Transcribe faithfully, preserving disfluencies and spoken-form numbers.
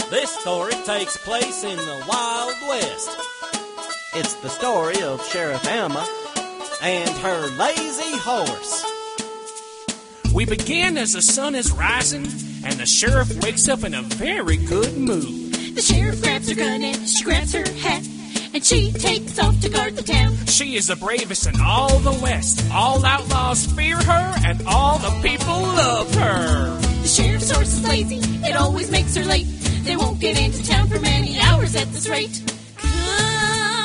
This story takes place in the Wild West. It's the story of Sheriff Emma and her lazy horse. We begin as the sun is rising, and the sheriff wakes up in a very good mood. The sheriff grabs her gun and she grabs her hat, and she takes off to guard the town. She is the bravest in all the West. All outlaws fear her, and all the people love her. The sheriff's horse is lazy, it always makes her late. They won't get into town for many hours at this rate. Come